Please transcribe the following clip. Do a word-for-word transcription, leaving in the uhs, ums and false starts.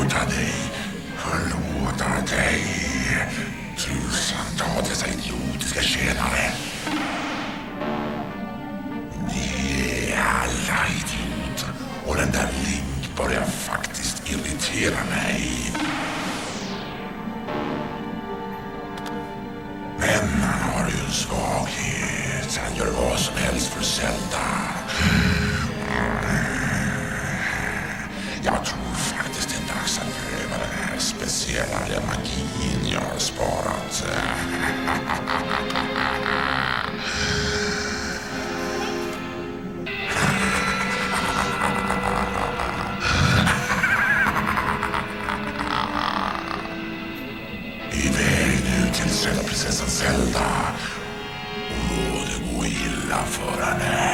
förlåta dig, förlåta dig. Tusentals dessa idiotiska tjänare. Ni är alla idioter. Och den där Link börjar faktiskt irritera mig. Men han har ju en svaghet. Han gör vad som helst för Zelda. Jag tror faktiskt det är dags att pröva den här speciella magin jag har sparat. Iväg nu till söta prinsessan Zelda. Och må det gå illa för henne.